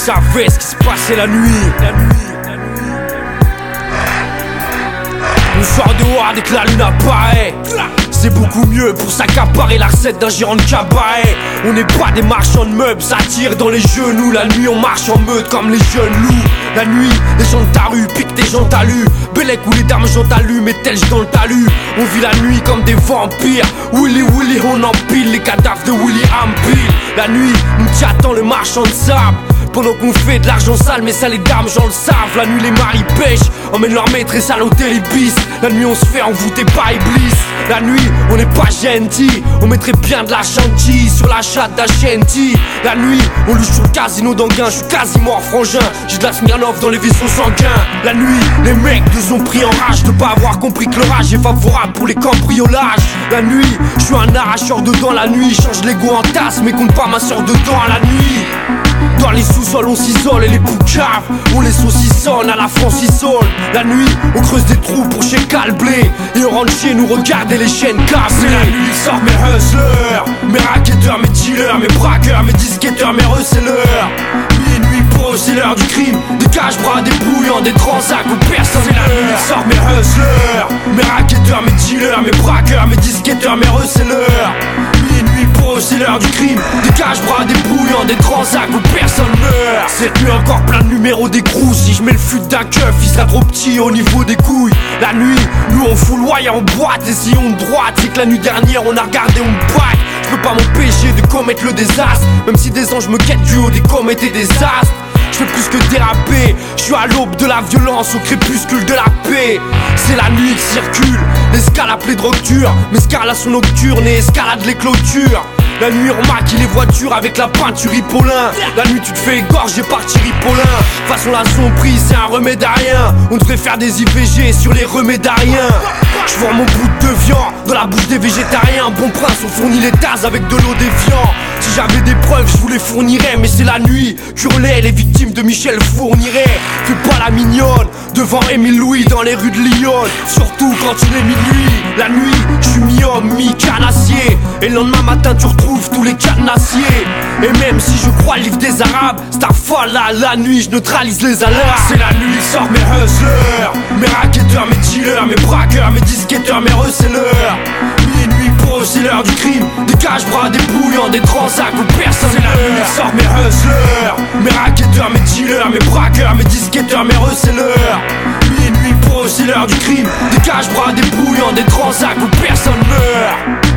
savait ce qui se passait la nuit. On sort dehors dès que la lune apparaît. C'est beaucoup mieux pour s'accaparer la recette d'un gérant de cabaret. On n'est pas des marchands de meubles, ça tire dans les genoux. La nuit on marche en meute comme les jeunes loups. La nuit, les gens de ta rue piquent des gens talus. Bellec ou les dames gens t'allument et telge dans le talus. On vit la nuit comme des vampires. Willy Willy on empile les cadavres de Willy Ampile. La nuit, nous t'y attend le marchand de sable. Pendant qu'on fait de l'argent sale, mais ça les dames j'en le savent. La nuit les maris pêchent, emmènent leur maîtresse à l'hôtel Ibis. La nuit on se fait envoûter par Iblis. La nuit on n'est pas gentil, on mettrait bien de la chantilly sur la chatte d'Ashenti. La nuit on louche sur le casino d'Anguin, je suis quasi mort frangin. J'ai de la Smirnoff dans les vaisseaux sanguins. La nuit les mecs nous ont pris en rage de pas avoir compris que l'orage est favorable pour les cambriolages. La nuit je suis un arracheur dedans. La nuit change l'ego en tasse mais compte pas ma soeur dedans à la nuit. Dans les sous-sols on s'isole et les poucaves on les saucissonne à la francisole. La nuit on creuse des trous pour chez Calblé et on rentre chez nous regarder les chaînes cassées. La nuit sortent mes hustlers, mes racketteurs, mes dealers, mes braqueurs, mes disquetteurs, mes receleurs. Minuit pro c'est l'heure du crime, des cache-bras, des bouillants, des transacts où personne n'est la nuit sortent mes hustlers, mes racketteurs, mes dealers, mes braqueurs, mes disquetteurs, mes receleurs. Minuit pro c'est l'heure du crime, des cache-bras, des bouillants, des transacts où personne meurt. Cette nuit encore plein de numéros d'écrou. Si je mets le fut d'un keuf, il sera trop petit au niveau des couilles. La nuit, nous on fout loyer en boîte. Et si on droite, c'est que la nuit dernière on a regardé on back. Je peux pas m'empêcher de commettre le désastre, même si des anges me quittent du haut des comètes et des astres. Je fais plus que déraper, je suis à l'aube de la violence, au crépuscule de la paix. C'est la nuit qui circule, l'escale appelée drogue dure. Mescalation nocturne et escalade les clôtures. La nuit on maquille les voitures avec la peinture Hipolin. La nuit tu te fais égorger par Thierry Paulin. Façon la sombrise c'est un remède à rien. On devrait faire des IVG sur les remèdes à rien. Je vois mon bout de viande dans la bouche des végétariens. Bon prince on fournit les tasses avec de l'eau déviant. Si j'avais des preuves je vous les fournirais. Mais c'est la nuit qu'hurlaient les victimes de Michel Fourniret. Fais pas la mignonne devant Émile Louis dans les rues de Lyon. Surtout quand il est minuit. La nuit je suis mi-homme mi-canassier. Et le lendemain matin tu retrouves tous les cadenassiers. Et même si je crois le livre des arabes, c'est un folle là, la nuit je neutralise les alarmes. C'est la nuit que sortent mes hustlers, mes racketteurs, mes dealers, mes braqueurs, mes disquetteurs, mes receleurs. Minuit pro c'est l'heure du crime, des cache-bras, des bouillants, des transacts où personne c'est la nuit que sortent mes hustlers, mes racketteurs, mes dealers, mes braqueurs, mes disquetteurs, mes receleurs. Minuit pro c'est l'heure du crime, des cache-bras, des bouillants, des transacts où personne meurt.